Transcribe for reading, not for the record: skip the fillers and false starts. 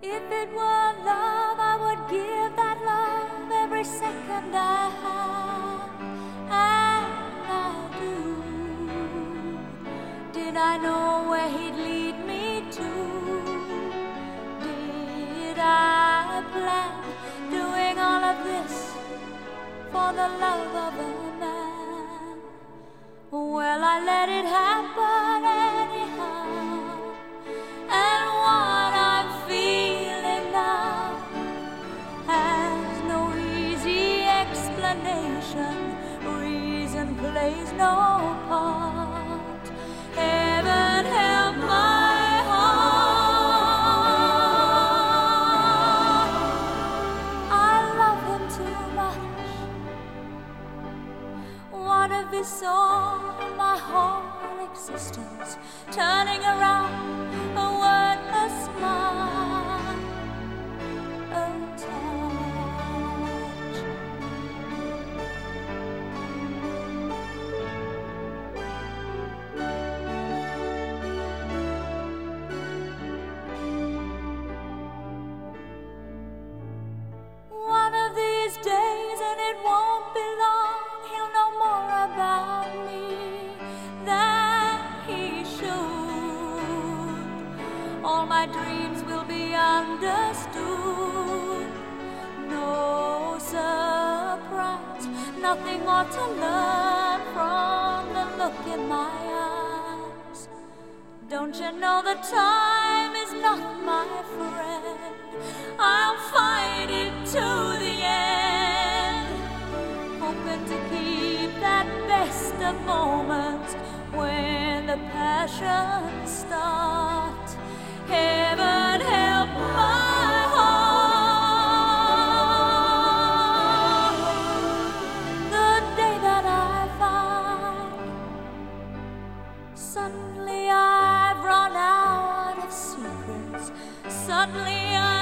If it were love, I would give that love every second I have, and I do. Did I know where he'd lead me to? Did I plan doing all of this for the love of a man? Well, I let it happen anyhow, and what I'm feeling now has no easy explanation. Reason plays no part. Heaven help my heart. I love him too much. What if he saw my whole existence turning around a wordless smile, a touch? One of these days, and it won't be long, he'll know more about me than he should. All my dreams will be understood. No surprise, nothing more to learn from the look in my eyes. Don't you know the time is not my friend? I'll fight it to the end, hoping to keep that best of moments when the passions start. Heaven help my heart. The day that I find suddenly I've run out of secrets. Suddenly